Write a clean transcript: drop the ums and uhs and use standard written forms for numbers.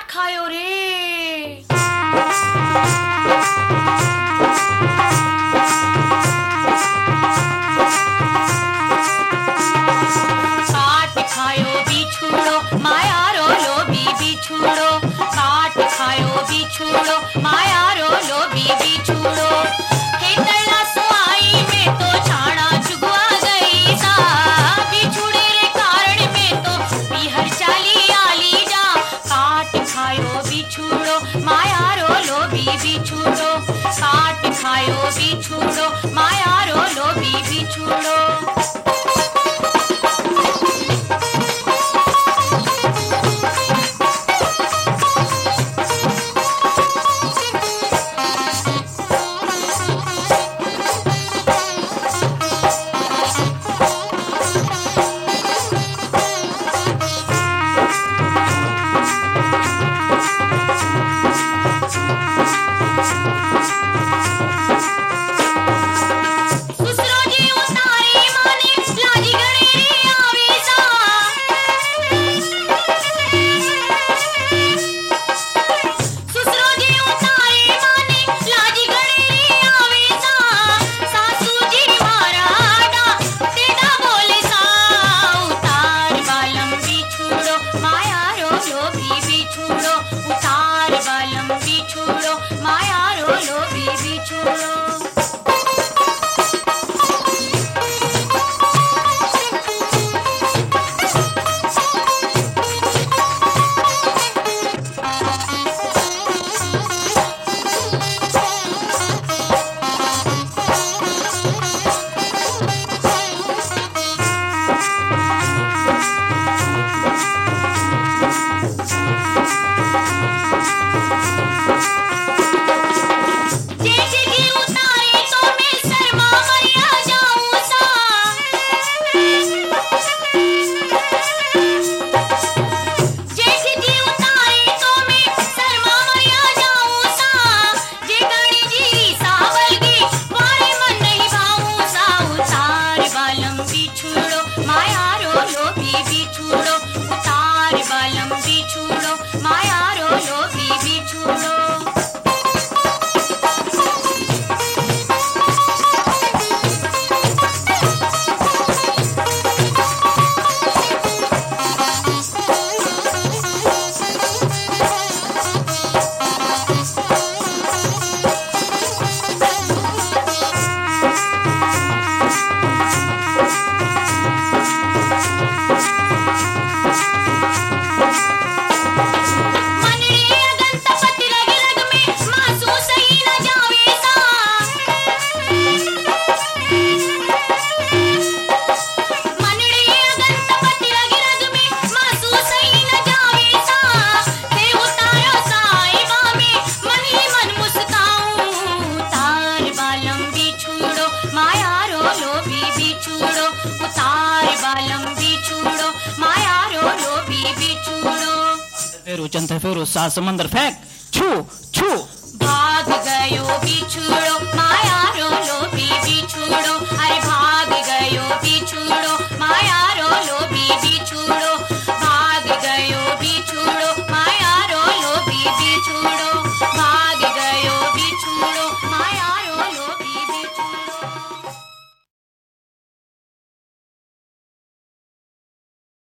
खायो रे। काट खायो बिछुड़ो माया रो लोभी बिछुड़ो, काट खायो बिछुड़ो माया रो लोभी बिछुड़ो। खेतला सुआई में तो छाड़ा चुगवा गई सा, बिछुड़े रे कारण में तो बिहर चाली आली जा। काट खायो बिछुड़ो माया रो लोभी बिछुड़ो, काट खायो बिछुड़ो माया रो लोभी बिछुड़ो। फेरो चंद फेरो सात समंदर फेंक छू